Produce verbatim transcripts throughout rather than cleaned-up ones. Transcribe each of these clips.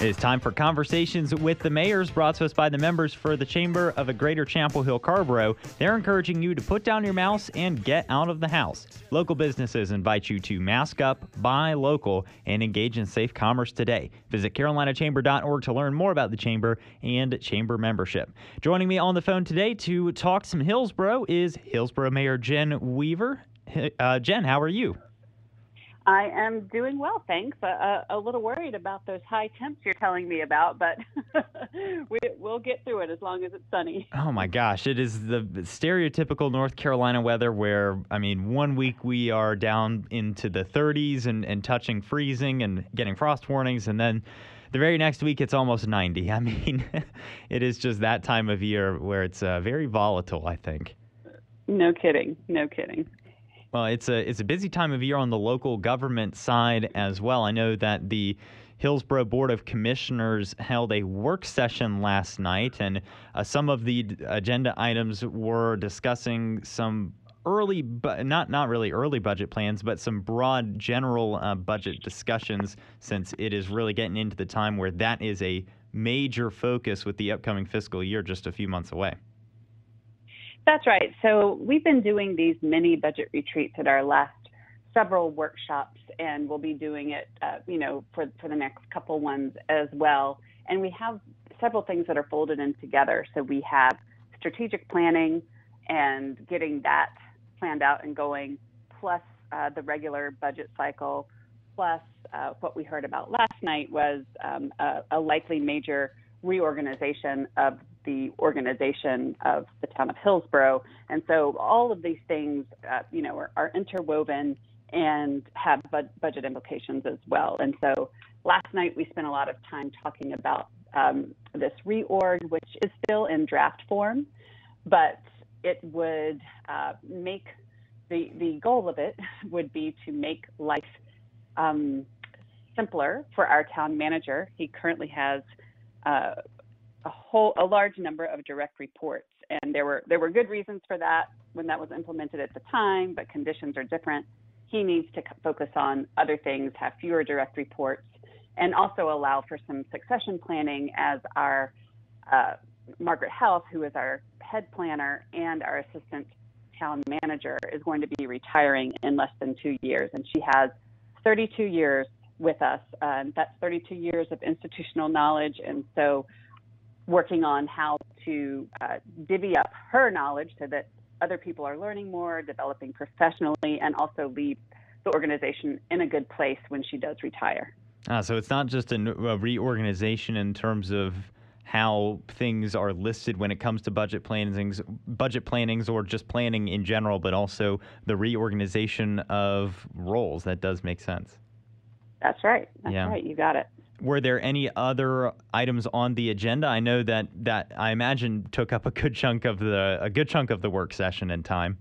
It is time for Conversations with the Mayors, brought to us by the members for the Chamber of Greater Chapel Hill Carrboro. They're encouraging you to put down your mouse and get out of the house. Local businesses invite you to mask up, buy local, and engage in safe commerce today. Visit carolina chamber dot org to learn more about the Chamber and Chamber membership. Joining me on the phone today to talk some Hillsboro is Hillsboro Mayor Jen Weaver. Uh, Jen, how are you? I am doing well, thanks. Uh, a little worried about those high temps you're telling me about, but we, we'll get through it as long as it's sunny. Oh my gosh, it is the stereotypical North Carolina weather where, I mean, one week we are down into the thirties and, and touching freezing and getting frost warnings, and then the very next week it's almost ninety. I mean, it is just that time of year where it's uh, very volatile, I think. No kidding, no kidding. Well, it's a it's a busy time of year on the local government side as well. I know that the Hillsboro Board of Commissioners held a work session last night, and uh, some of the agenda items were discussing some early, but not not really early budget plans, but some broad general uh, budget discussions, since it is really getting into the time where that is a major focus with the upcoming fiscal year just a few months away. That's right. So we've been doing these mini budget retreats at our last several workshops, and we'll be doing it, uh, you know, for, for the next couple ones as well. And we have several things that are folded in together. So we have strategic planning and getting that planned out and going, plus uh, the regular budget cycle, plus uh, what we heard about last night was um, a, a likely major reorganization of the organization of the town of Hillsboro. And so all of these things, uh, you know, are, are interwoven and have bud- budget implications as well. And so last night we spent a lot of time talking about um, this reorg, which is still in draft form, but it would uh, make, the, the goal of it would be to make life um, simpler for our town manager. He currently has uh, a whole, a large number of direct reports. And there were there were good reasons for that when that was implemented at the time, but conditions are different. He needs to focus on other things, have fewer direct reports, and also allow for some succession planning, as our uh, Margaret Health, who is our head planner and our assistant town manager, is going to be retiring in less than two years. And she has thirty-two years with us. Uh, that's thirty-two years of institutional knowledge. And so working on how to uh, divvy up her knowledge so that other people are learning more, developing professionally, and also leave the organization in a good place when she does retire. Ah, so it's not just a, a reorganization in terms of how things are listed when it comes to budget plannings, budget plannings, or just planning in general, but also the reorganization of roles. That does make sense. That's right. That's yeah. right. You got it. Were there any other items on the agenda? I know that that I imagine took up a good chunk of the a good chunk of the work session and time.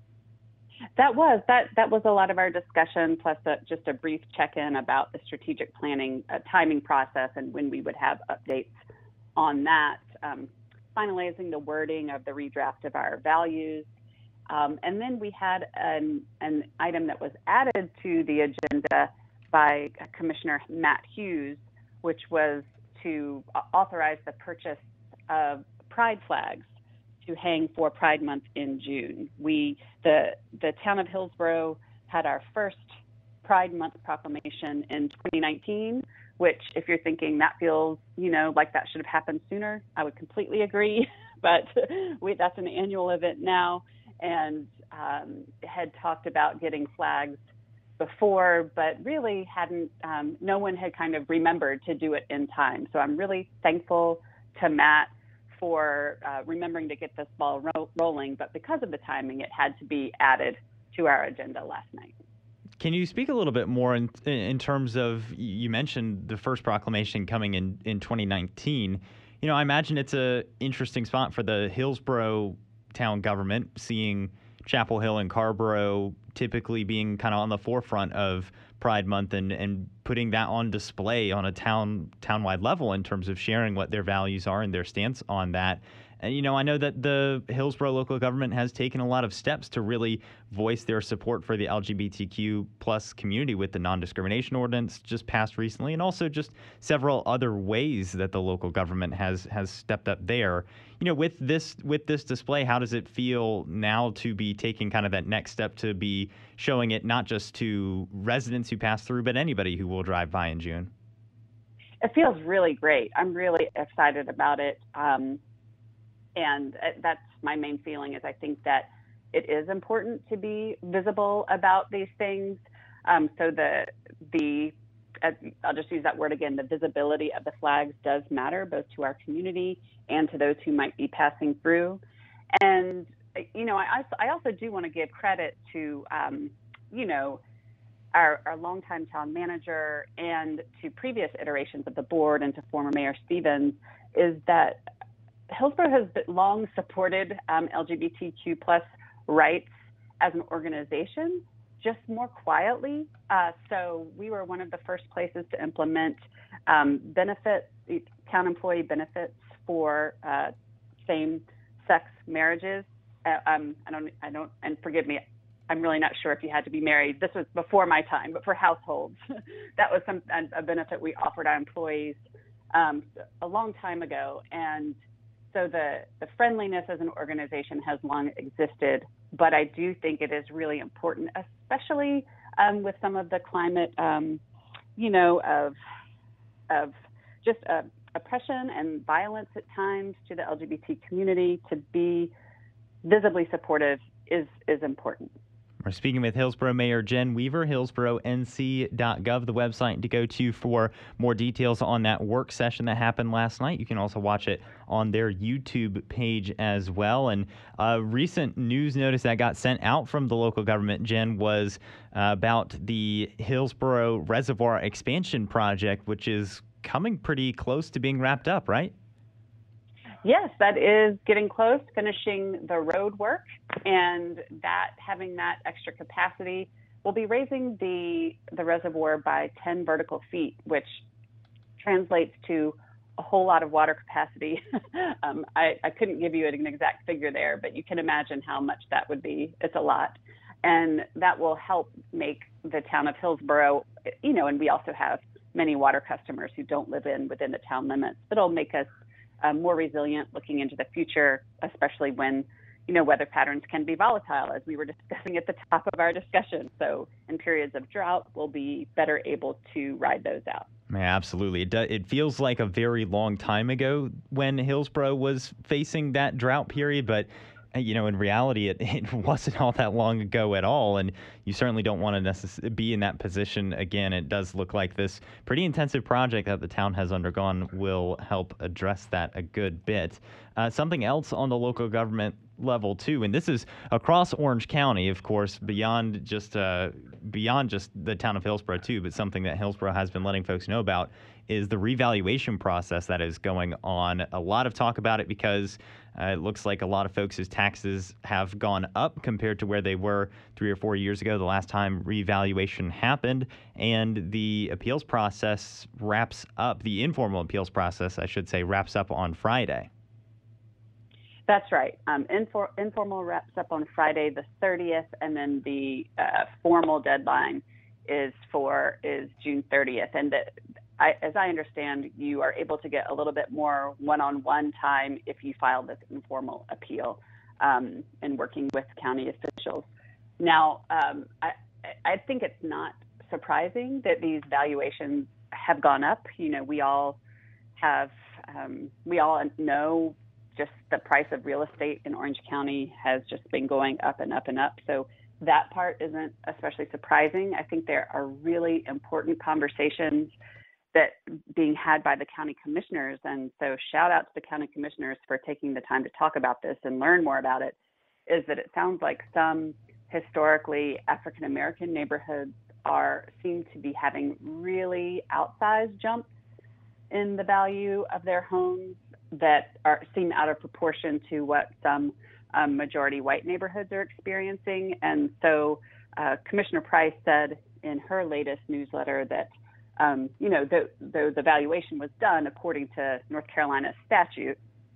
That was that that was a lot of our discussion, plus a, just a brief check-in about the strategic planning uh, timing process and when we would have updates on that. Um, finalizing the wording of the redraft of our values, um, and then we had an an item that was added to the agenda by Commissioner Matt Hughes, which was to authorize the purchase of pride flags to hang for Pride Month in June. We, the the town of Hillsboro, had our first Pride Month proclamation in twenty nineteen, which, if you're thinking that feels, you know, like that should have happened sooner, I would completely agree. But we, that's an annual event now, and um, had talked about getting flags before, but really hadn't, um, no one had kind of remembered to do it in time. So I'm really thankful to Matt for uh, remembering to get this ball ro- rolling, but because of the timing, it had to be added to our agenda last night. Can you speak a little bit more in in terms of, you mentioned the first proclamation coming in, in twenty nineteen. You know, I imagine it's a interesting spot for the Hillsboro town government, seeing Chapel Hill and Carrboro typically being kind of on the forefront of Pride Month and, and putting that on display on a town town-wide level in terms of sharing what their values are and their stance on that. And, you know, I know that the Hillsborough local government has taken a lot of steps to really voice their support for the L G B T Q plus community with the non-discrimination ordinance just passed recently, and also just several other ways that the local government has has stepped up there. You know, with this with this display, how does it feel now to be taking kind of that next step to be showing it not just to residents who pass through, but anybody who will drive by in June? It feels really great. I'm really excited about it. Um, and that's my main feeling is I think that it is important to be visible about these things. Um, so the, the uh, I'll just use that word again, the visibility of the flags does matter both to our community and to those who might be passing through. And, you know, I, I also do want to give credit to, um, you know, Our, our longtime town manager and to previous iterations of the board and to former Mayor Stevens, is that Hillsborough has long supported um, L G B T Q plus rights as an organization, just more quietly. Uh, so we were one of the first places to implement um, benefits, town employee benefits for uh, same-sex marriages. Uh, um, I don't, I don't, and forgive me, I'm really not sure if you had to be married. This was before my time, but for households, that was some a benefit we offered our employees um, a long time ago. And so the, the friendliness as an organization has long existed, but I do think it is really important, especially um, with some of the climate, um, you know, of of just uh, oppression and violence at times to the L G B T community. To be visibly supportive is is important. We're speaking with Hillsborough Mayor Jen Weaver, hillsborough n c dot gov, the website to go to for more details on that work session that happened last night. You can also watch it on their YouTube page as well. And a recent news notice that got sent out from the local government, Jen, was uh, about the Hillsborough Reservoir Expansion Project, which is coming pretty close to being wrapped up, right? Yes, that is getting close, finishing the road work, and that having that extra capacity will be raising the the reservoir by ten vertical feet, which translates to a whole lot of water capacity. um, I, I couldn't give you an exact figure there, but you can imagine how much that would be. It's a lot. And that will help make the town of Hillsborough, you know, and we also have many water customers who don't live in within the town limits. It'll make us Uh, more resilient looking into the future, especially when, you know, weather patterns can be volatile, as we were discussing at the top of our discussion. So in periods of drought, we'll be better able to ride those out. Yeah, absolutely. It, do, it feels like a very long time ago when Hillsborough was facing that drought period, but you know, in reality, it, it wasn't all that long ago at all, and you certainly don't want to necess- be in that position again. It does look like this pretty intensive project that the town has undergone will help address that a good bit. Uh, something else on the local government level too, and this is across Orange County, of course, beyond just uh, beyond just the town of Hillsborough too, but something that Hillsborough has been letting folks know about is the revaluation process that is going on. A lot of talk about it because uh, it looks like a lot of folks' taxes have gone up compared to where they were three or four years ago, the last time revaluation happened. And the appeals process wraps up, the informal appeals process, I should say, wraps up on Friday. That's right. Um, infor- informal wraps up on Friday the thirtieth, and then the uh, formal deadline is for is June thirtieth. And the, I, as I understand, you are able to get a little bit more one-on-one time if you file this informal appeal um, and working with county officials. Now, um, I, I think it's not surprising that these valuations have gone up. You know, we all have, um, we all know just the price of real estate in Orange County has just been going up and up and up. So that part isn't especially surprising. I think there are really important conversations that being had by the county commissioners. And so shout out to the county commissioners for taking the time to talk about this and learn more about it, is that it sounds like some historically African-American neighborhoods are seem to be having really outsized jumps in the value of their homes that are seem out of proportion to what some um, majority white neighborhoods are experiencing. And so uh, Commissioner Price said in her latest newsletter that, um, you know, though the, the valuation was done according to North Carolina statute,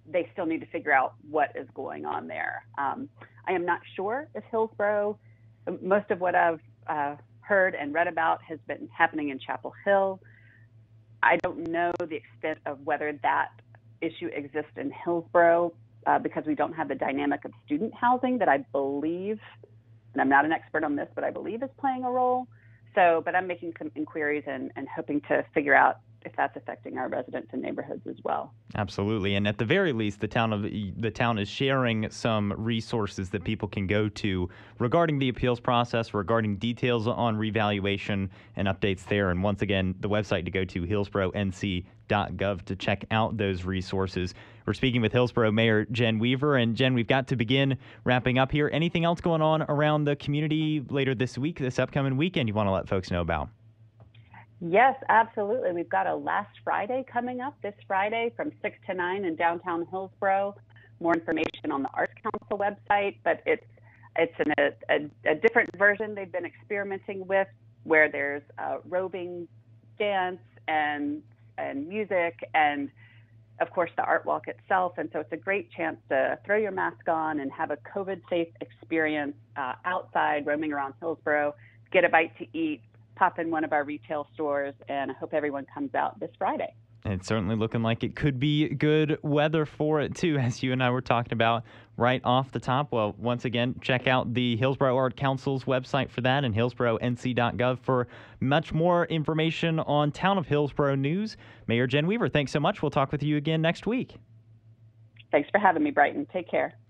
they still need to figure out what is going on there. Um, I am not sure if Hillsborough, most of what I've uh, heard and read about has been happening in Chapel Hill. I don't know the extent of whether that issue exists in Hillsborough uh, because we don't have the dynamic of student housing that I believe, and I'm not an expert on this, but I believe is playing a role. So, but I'm making some inquiries and, and hoping to figure out if that's affecting our residents and neighborhoods as well. Absolutely. And at the very least, the town of the town is sharing some resources that people can go to regarding the appeals process, regarding details on revaluation and updates there. And once again, the website to go to hillsborough n c dot gov to check out those resources. We're speaking with Hillsborough Mayor Jen Weaver. And Jen, we've got to begin wrapping up here. Anything else going on around the community later this week, this upcoming weekend you want to let folks know about? Yes, absolutely. We've got a Last Friday coming up this Friday from six to nine in downtown Hillsborough. More information on the Arts Council website, but it's it's an, a, a different version they've been experimenting with, where there's uh, roving dance and and music and, of course, the art walk itself. And so it's a great chance to throw your mask on and have a COVID-safe experience uh, outside, roaming around Hillsborough, get a bite to eat, pop in one of our retail stores, and I hope everyone comes out this Friday. It's certainly looking like it could be good weather for it, too, as you and I were talking about right off the top. Well, once again, check out the Hillsborough Art Council's website for that and hillsborough n c dot gov for much more information on Town of Hillsborough news. Mayor Jen Weaver, thanks so much. We'll talk with you again next week. Thanks for having me, Brighton. Take care.